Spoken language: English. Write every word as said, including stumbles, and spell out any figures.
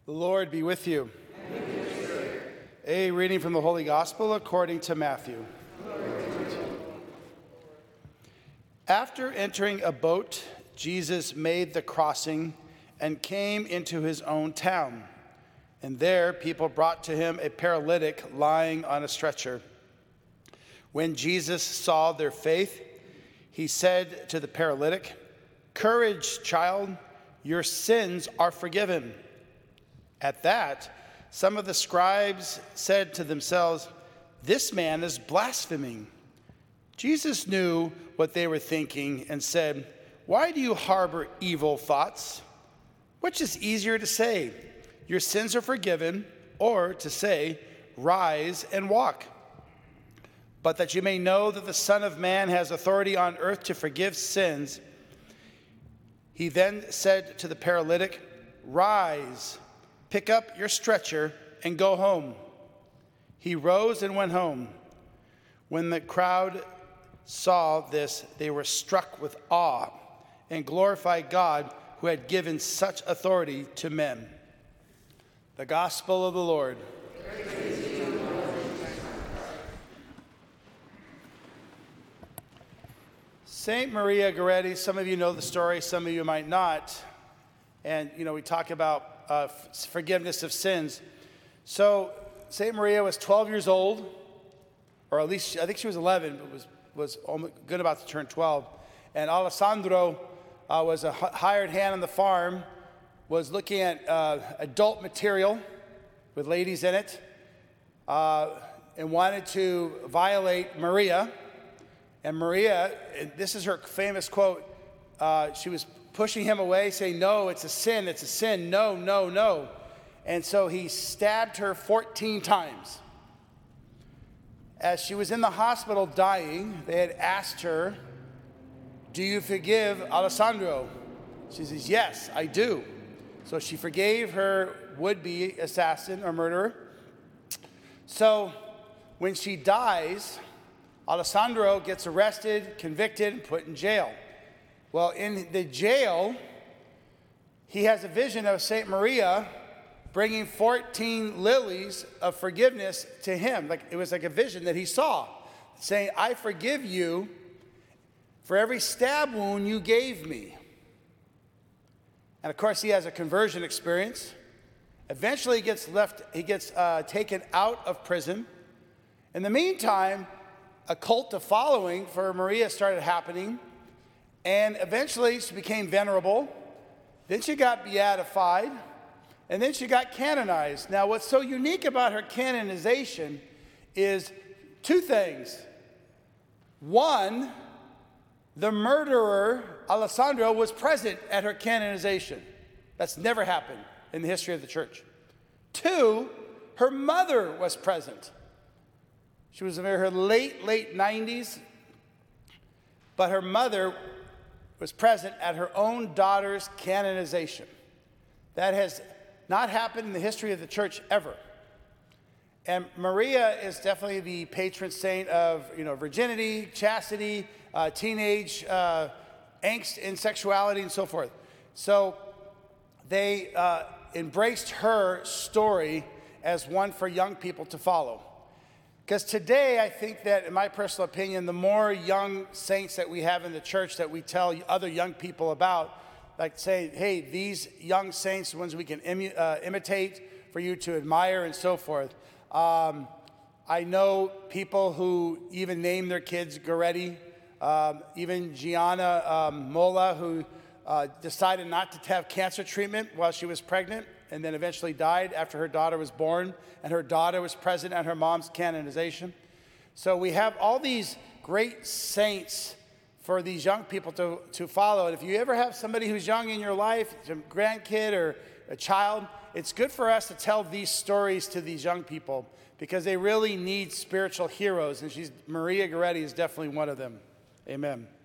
The Lord be with you. And with your spirit. A reading from the Holy Gospel according to Matthew. After entering a boat, Jesus made the crossing and came into his own town. And there people brought to him a paralytic lying on a stretcher. When Jesus saw their faith, he said to the paralytic, "Courage, child, your sins are forgiven." At that, some of the scribes said to themselves, "This man is blaspheming." Jesus knew what they were thinking and said, "Why do you harbor evil thoughts? Which is easier to say, 'Your sins are forgiven,' or to say, 'Rise and walk'? But that you may know that the Son of Man has authority on earth to forgive sins." He then said to the paralytic, "Rise, pick up your stretcher and go home." He rose and went home. When the crowd saw this, they were struck with awe and glorified God who had given such authority to men. The Gospel of the Lord. Praise to you, Lord. Saint Maria Goretti, some of you know the story, some of you might not. And, you know, we talk about uh, forgiveness of sins. So Saint Maria was twelve years old, or at least I think she was eleven, but was, was almost good about to turn twelve. And Alessandro uh, was a hired hand on the farm, was looking at uh, adult material with ladies in it, uh, and wanted to violate Maria. And Maria, and this is her famous quote, uh, she was pushing him away, saying, "No, it's a sin, it's a sin, no, no, no." And so he stabbed her fourteen times. As she was in the hospital dying, they had asked her, "Do you forgive Alessandro?" She says, "Yes, I do." So she forgave her would-be assassin or murderer. So when she dies, Alessandro gets arrested, convicted, and put in jail. Well, in the jail, he has a vision of Saint Maria bringing fourteen lilies of forgiveness to him. Like it was like a vision that he saw, saying, "I forgive you for every stab wound you gave me." And of course, he has a conversion experience. Eventually, he gets left. He gets uh, taken out of prison. In the meantime, a cult of following for Maria started happening. And eventually she became venerable. Then she got beatified. And then she got canonized. Now, what's so unique about her canonization is two things. One, the murderer, Alessandro, was present at her canonization. That's never happened in the history of the church. Two, her mother was present. She was in her late, late nineties. But her mother was present at her own daughter's canonization. That has not happened in the history of the church ever. And Maria is definitely the patron saint of, you know, virginity, chastity, uh, teenage uh, angst and sexuality and so forth. So they uh, embraced her story as one for young people to follow. Because today, I think that, in my personal opinion, the more young saints that we have in the church that we tell other young people about, like say, hey, these young saints, the ones we can imu- uh, imitate for you to admire and so forth. Um, I know people who even name their kids Goretti, um, even Gianna um, Mola, who uh, decided not to have cancer treatment while she was pregnant, and then eventually died after her daughter was born, and her daughter was present at her mom's canonization. So we have all these great saints for these young people to, to follow. And if you ever have somebody who's young in your life, a grandkid or a child, it's good for us to tell these stories to these young people because they really need spiritual heroes, and she's Maria Goretti is definitely one of them. Amen.